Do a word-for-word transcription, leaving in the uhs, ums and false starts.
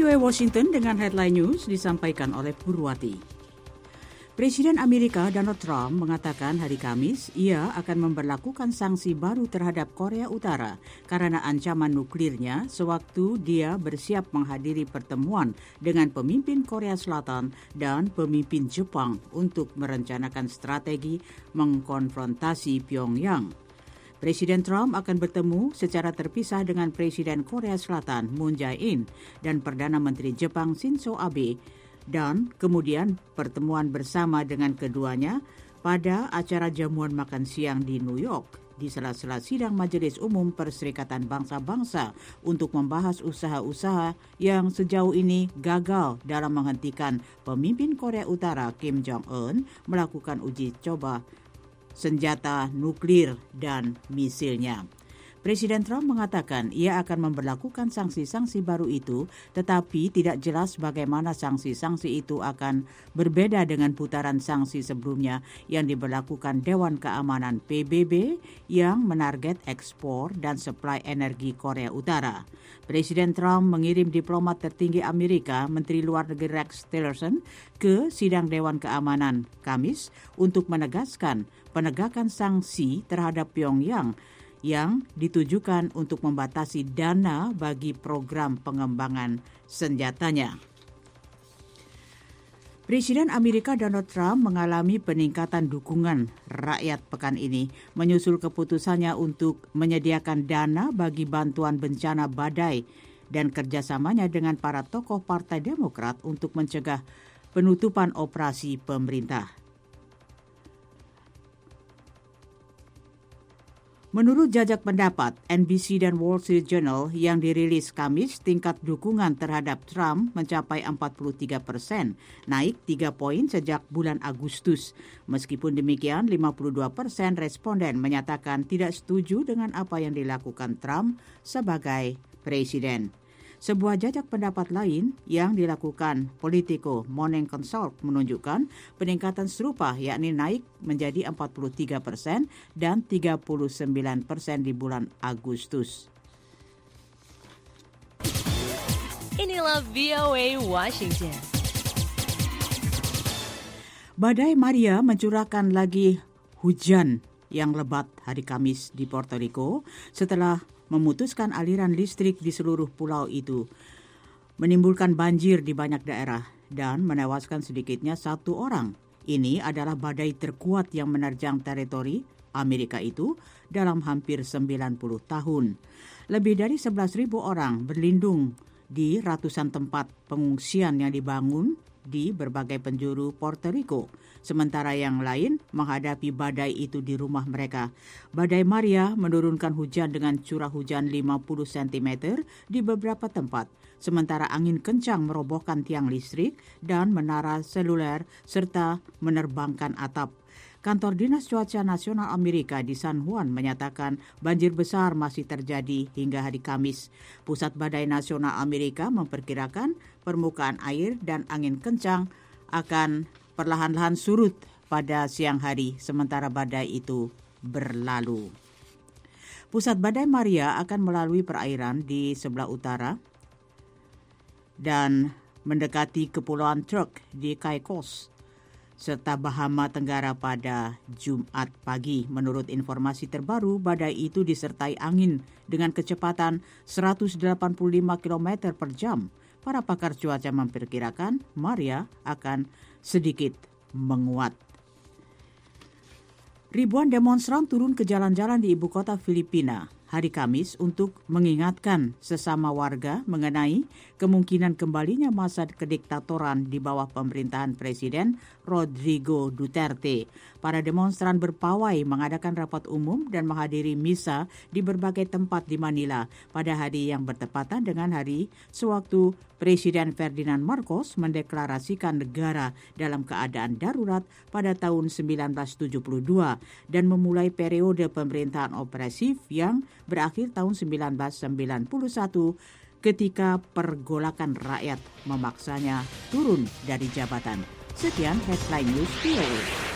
V O A Washington dengan headline news disampaikan oleh Purwati. Presiden Amerika Donald Trump mengatakan hari Kamis ia akan memberlakukan sanksi baru terhadap Korea Utara karena ancaman nuklirnya sewaktu dia bersiap menghadiri pertemuan dengan pemimpin Korea Selatan dan pemimpin Jepang untuk merencanakan strategi mengkonfrontasi Pyongyang. Presiden Trump akan bertemu secara terpisah dengan Presiden Korea Selatan Moon Jae-in dan Perdana Menteri Jepang Shinzo Abe, dan kemudian pertemuan bersama dengan keduanya pada acara jamuan makan siang di New York di sela-sela sidang Majelis Umum Perserikatan Bangsa-Bangsa untuk membahas usaha-usaha yang sejauh ini gagal dalam menghentikan pemimpin Korea Utara Kim Jong-un melakukan uji coba senjata nuklir dan misilnya. Presiden Trump mengatakan ia akan memberlakukan sanksi-sanksi baru itu, tetapi tidak jelas bagaimana sanksi-sanksi itu akan berbeda dengan putaran sanksi sebelumnya yang diberlakukan Dewan Keamanan P B B yang menarget ekspor dan suplai energi Korea Utara. Presiden Trump mengirim diplomat tertinggi Amerika, Menteri Luar Negeri Rex Tillerson, ke sidang Dewan Keamanan Kamis untuk menegaskan penegakan sanksi terhadap Pyongyang yang ditujukan untuk membatasi dana bagi program pengembangan senjatanya. Presiden Amerika Donald Trump mengalami peningkatan dukungan rakyat pekan ini menyusul keputusannya untuk menyediakan dana bagi bantuan bencana badai dan kerjasamanya dengan para tokoh Partai Demokrat untuk mencegah penutupan operasi pemerintah. Menurut jajak pendapat N B C dan Wall Street Journal yang dirilis Kamis, tingkat dukungan terhadap Trump mencapai empat puluh tiga persen, naik tiga poin sejak bulan Agustus. Meskipun demikian, lima puluh dua persen responden menyatakan tidak setuju dengan apa yang dilakukan Trump sebagai presiden. Sebuah jajak pendapat lain yang dilakukan Politico Morning Consult menunjukkan peningkatan serupa, yakni naik menjadi empat puluh tiga persen dan tiga puluh sembilan persen di bulan Agustus. Inilah V O A Washington. Badai Maria mencurahkan lagi hujan yang lebat hari Kamis di Puerto Rico setelah memutuskan aliran listrik di seluruh pulau itu, menimbulkan banjir di banyak daerah dan menewaskan sedikitnya satu orang. Ini adalah badai terkuat yang menerjang teritori Amerika itu dalam hampir sembilan puluh tahun. Lebih dari sebelas ribu orang berlindung di ratusan tempat pengungsian yang dibangun di berbagai penjuru Puerto Rico, sementara yang lain menghadapi badai itu di rumah mereka. Badai Maria menurunkan hujan dengan curah hujan lima puluh sentimeter di beberapa tempat, sementara angin kencang merobohkan tiang listrik dan menara seluler serta menerbangkan atap. Kantor Dinas Cuaca Nasional Amerika di San Juan menyatakan banjir besar masih terjadi hingga hari Kamis. Pusat Badai Nasional Amerika memperkirakan permukaan air dan angin kencang akan perlahan-lahan surut pada siang hari sementara badai itu berlalu. Pusat Badai Maria akan melalui perairan di sebelah utara dan mendekati Kepulauan Turk di Caicos serta Bahama Tenggara pada Jumat pagi. Menurut informasi terbaru, badai itu disertai angin dengan kecepatan seratus delapan puluh lima kilometer per jam. Para pakar cuaca memperkirakan Maria akan sedikit menguat. Ribuan demonstran turun ke jalan-jalan di ibu kota Filipina hari Kamis untuk mengingatkan sesama warga mengenai kemungkinan kembalinya masa kediktatoran di bawah pemerintahan Presiden Rodrigo Duterte. Para demonstran berpawai mengadakan rapat umum dan menghadiri misa di berbagai tempat di Manila pada hari yang bertepatan dengan hari sewaktu Presiden Ferdinand Marcos mendeklarasikan negara dalam keadaan darurat pada tahun sembilan belas tujuh puluh dua dan memulai periode pemerintahan opresif yang berakhir tahun sembilan belas sembilan puluh satu ketika pergolakan rakyat memaksanya turun dari jabatan. Sekian headline news V O A.